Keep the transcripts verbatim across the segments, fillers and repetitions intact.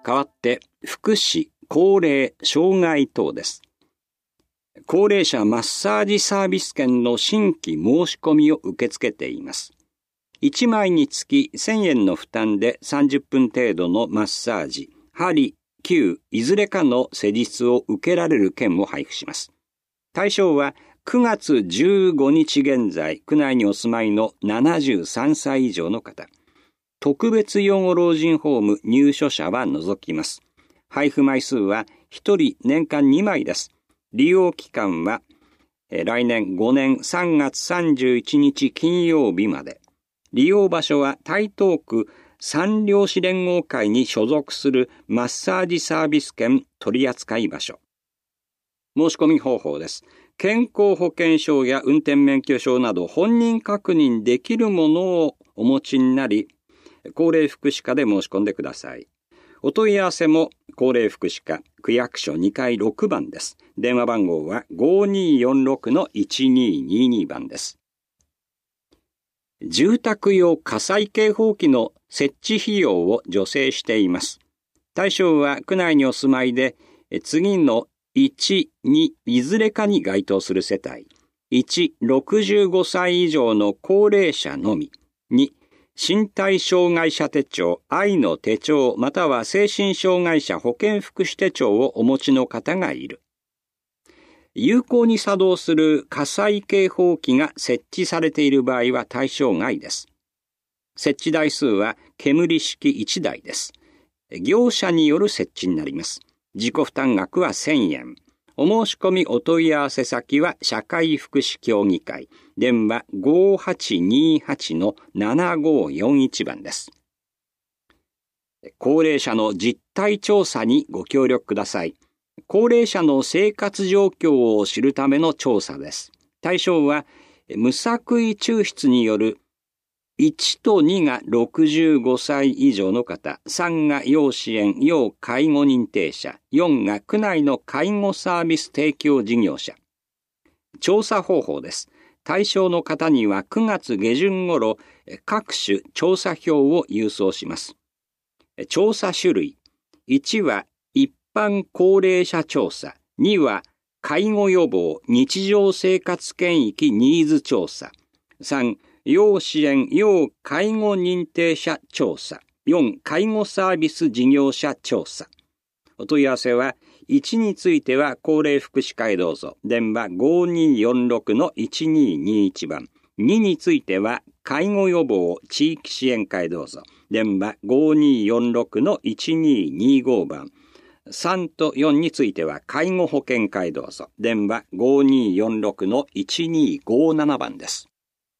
代わって福祉、高齢、障害等です。高齢者マッサージサービス券の新規申し込みを受け付けています。いちまいにつきせんえんの負担でさんじゅっぷん程度のマッサージ、鍼、灸、いずれかの施術を受けられる券を配布します。対象はくがつじゅうごにち現在、区内にお住まいのななじゅうさんさい以上の方。特別養護老人ホーム入所者は除きます。配布枚数はひとり年間にまいです。利用期間は来年ごねんさんがつさんじゅういちにち金曜日まで。利用場所は台東区三漁師連合会に所属するマッサージサービス券取扱場所。申し込み方法です。健康保険証や運転免許証など本人確認できるものをお持ちになり、高齢福祉課で申し込んでください。お問い合わせも高齢福祉課区役所にかいろくばんです。電話番号は ごーにーよんろくのいちにーにーにー 番です。住宅用火災警報器の設置費用を助成しています。対象は区内にお住まいで次のいち、にいずれかに該当する世帯。いち、ろくじゅうごさい以上の高齢者のみ。に、身体障害者手帳、愛の手帳、または精神障害者保健福祉手帳をお持ちの方がいる。有効に作動する火災警報器が設置されている場合は対象外です。設置台数は煙式いちだいです。業者による設置になります。自己負担額はせんえん。お申し込みお問い合わせ先は社会福祉協議会。電話 ごーはちにーはちのななごーよんいち 番です。高齢者の実態調査にご協力ください。高齢者の生活状況を知るための調査です。対象は無作為抽出によるいちとにがろくじゅうごさい以上の方、さんが要支援・要介護認定者、よんが区内の介護サービス提供事業者。調査方法です。対象の方にはくがつげじゅん頃、各種調査票を郵送します。調査種類。いちは一般高齢者調査。には介護予防・日常生活圏域ニーズ調査。さん、要支援・要介護認定者調査。よん、介護サービス事業者調査。お問い合わせは、いちについては高齢福祉課へどうぞ。電話 ごーにーよんろくのいちにーにーいち 番。にについては介護予防地域支援課へどうぞ。電話 ごーにーよんろくのいちにーにーご 番。さんとよんについては介護保険課へどうぞ。電話 ごーにーよんろくのいちにーごなな 番です。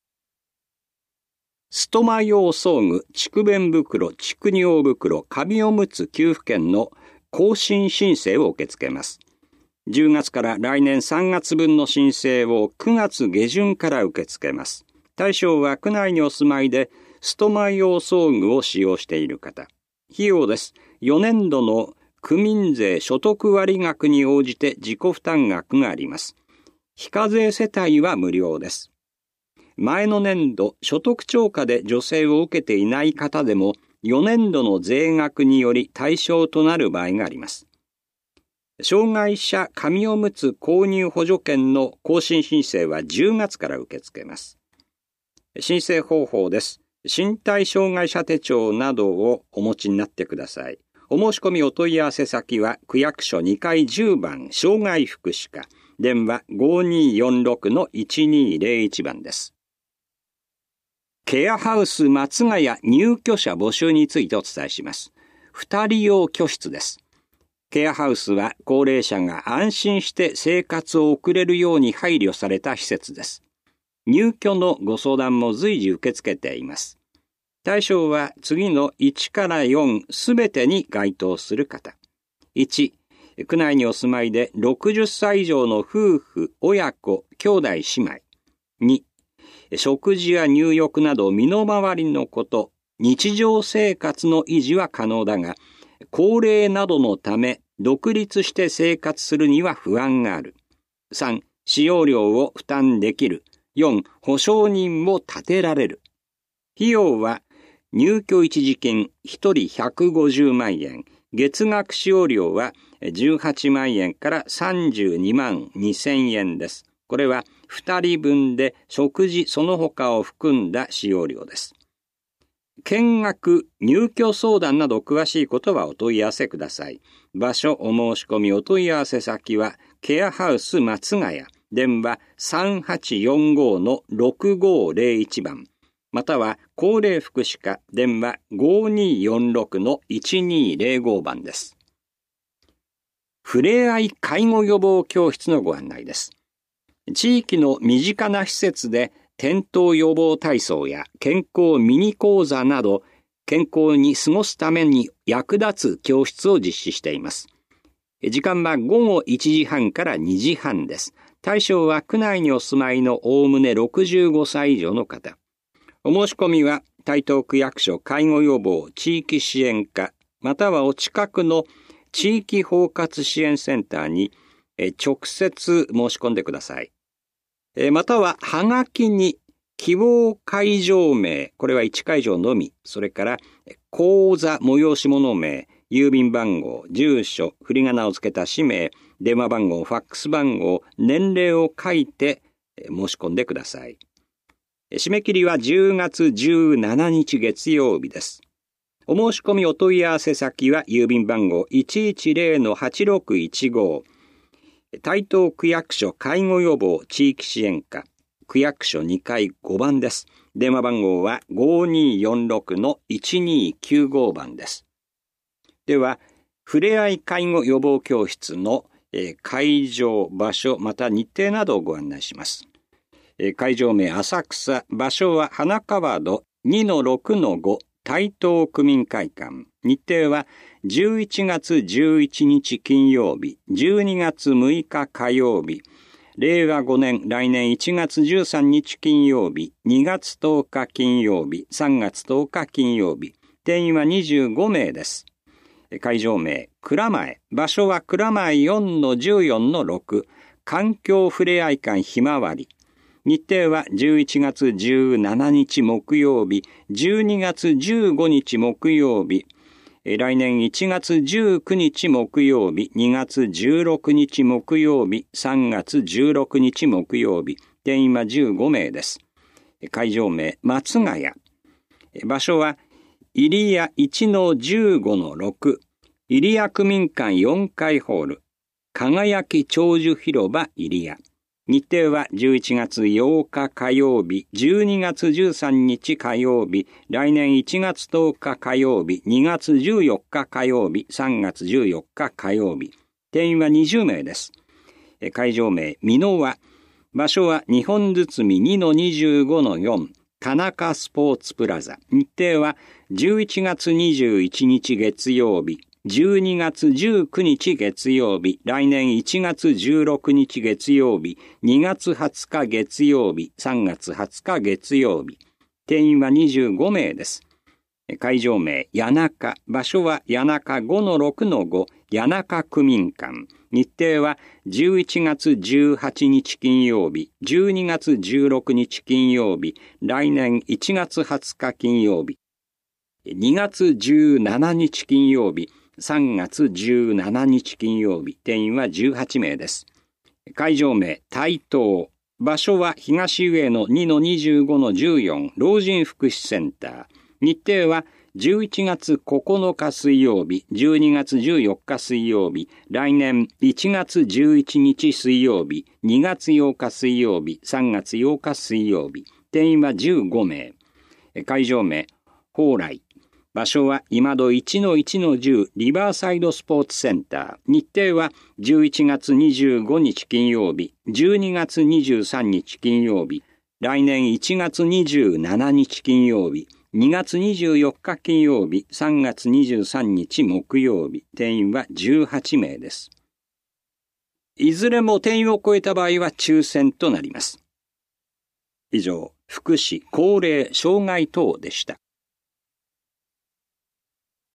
ストマ用装具、蓄便袋、蓄尿袋、紙おむつ給付券の更新申請を受け付けます。じゅうがつから来年さんがつぶんの申請をくがつげじゅんから受け付けます。対象は区内にお住まいでストマ用装具を使用している方。費用です。よねんどの区民税所得割額に応じて自己負担額があります。非課税世帯は無料です。前の年度所得超過で助成を受けていない方でもよねんどの税額により対象となる場合があります。障害者紙おむつ購入補助券の更新申請はじゅうがつから受け付けます。申請方法です。身体障害者手帳などをお持ちになってください。お申し込みお問い合わせ先は区役所にかいじゅうばん障害福祉課。電話 ごーにーよんろくのいちにーぜろいち 番です。ケアハウス松ヶ谷入居者募集についてお伝えします。二人用居室です。ケアハウスは高齢者が安心して生活を送れるように配慮された施設です。入居のご相談も随時受け付けています。対象は次のいちからよんすべてに該当する方。いち、区内にお住まいでろくじゅっさい以上の夫婦、親子、兄弟姉妹。に、食事や入浴など身の回りのこと、日常生活の維持は可能だが、高齢などのため独立して生活するには不安がある。さん、使用料を負担できる。よん、保証人を立てられる。費用は入居一時金ひとりひゃくごじゅうまんえん、 月額使用料はじゅうはちまんえんからさんじゅうにまんにせんえんです。これはふたりぶんで食事その他を含んだ使用料です。見学、入居相談など詳しいことはお問い合わせください。場所、お申し込み、お問い合わせ先はケアハウス松ヶ谷、電話 さんはちよんご のろくごぜろいち 番、または高齢福祉課、電話 ごによんろく のいちにぜろご 番です。ふれあい介護予防教室のご案内です。地域の身近な施設で転倒予防体操や健康ミニ講座など健康に過ごすために役立つ教室を実施しています。時間はごごいちじはんからにじはんです。対象は区内にお住まいのおおむねろくじゅうごさい以上の方。お申し込みは台東区役所介護予防地域支援課またはお近くの地域包括支援センターに直接申し込んでください。またははがきに希望会場名、これはいち会場のみ、それから講座催し物名、郵便番号、住所、振り仮名をつけた氏名、電話番号、ファックス番号、年齢を書いて申し込んでください。締め切りはじゅうがつじゅうしちにち月曜日です。お申し込みお問い合わせ先は郵便番号 いちいちぜろのはちろくいちご、台東区役所介護予防地域支援課、区役所にかいごばんです。電話番号は ごによんろく のいちにきゅうご 番です。では、ふれあい介護予防教室の会場、場所、また日程などをご案内します。会場名浅草、場所は花川戸 にのろくのご 台東区民会館。日程はじゅういちがつじゅういちにち金曜日、じゅうにがつむいか火曜日、れいわごねん来年いちがつじゅうさんにち金曜日、にがつとおか金曜日、さんがつとおか金曜日。定員はにじゅうごめいです。会場名蔵前、場所は蔵前 よんのじゅうよんのろく 環境ふれあい館ひまわり。日程はじゅういちがつじゅうしちにち木曜日、じゅうにがつじゅうごにち木曜日、来年いちがつじゅうくにち木曜日、にがつじゅうろくにち木曜日、さんがつじゅうろくにち木曜日。定員はじゅうごめいです。会場名松ヶ谷。場所は入谷 いちのじゅうごのろく、入谷区民館よんかいホール、輝き長寿広場入谷。日程はじゅういちがつようか火曜日、じゅうにがつじゅうさんにち火曜日、来年いちがつとおか火曜日、にがつじゅうよっか火曜日、さんがつじゅうよっか火曜日。定員はにじゅうめいです。会場名美濃輪。場所は日本包 にのにじゅうごのよん、田中スポーツプラザ。日程はじゅういちがつにじゅういちにち月曜日、じゅうにがつじゅうくにち月曜日、来年いちがつじゅうろくにち月曜日、にがつはつか月曜日、さんがつはつか月曜日。定員はにじゅうごめいです。会場名谷中、場所は谷中 ごのろくのご、谷中区民館。日程はじゅういちがつじゅうはちにち金曜日、じゅうにがつじゅうろくにち金曜日、来年いちがつはつか金曜日、にがつじゅうしちにち金曜日、さんがつじゅうしちにち金曜日。定員はじゅうはちめいです。会場名台東。場所は東上野 にのにじゅうごのじゅうよん 老人福祉センター。日程はじゅういちがつここのか水曜日、じゅうにがつじゅうよっか水曜日、来年いちがつじゅういちにち水曜日、にがつようか水曜日、さんがつようか水曜日。定員はじゅうごめい。会場名蓬莱。場所は今戸 いちのいちのじゅう リバーサイドスポーツセンター。日程はじゅういちがつにじゅうごにち金曜日、じゅうにがつにじゅうさんにち金曜日、来年いちがつにじゅうしちにち金曜日、にがつにじゅうよっか金曜日、さんがつにじゅうさんにち木曜日。定員はじゅうはちめいです。いずれも定員を超えた場合は抽選となります。以上、福祉、高齢、障害等でした。